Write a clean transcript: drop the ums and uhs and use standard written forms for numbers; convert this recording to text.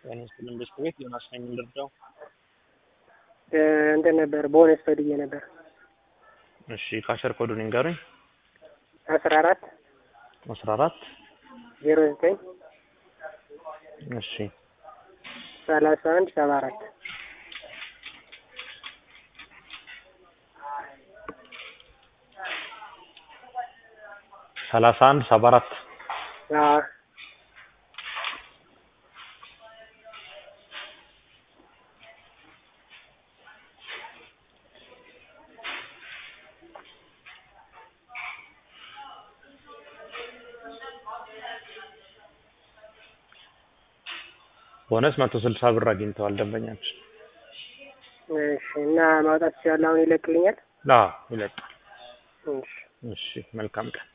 ያኔ ስለምብስ ቤት ዮናስ ነኝ ልርዳው። እንትን ነበር ቦነስ ፈልጌ ነበር። እሺ ካሸር ኮዱን ንገሩኝ። 14 09 እሺ 31 74 31 74 ቦነስ 160 ብር አግኝተዋል ደንበኛችን። እሺ እና ማውጣት ይችላል አሁን ይለቅልኛል? አዎ ይለቃል። እሺ እሺ መልካም ቀን።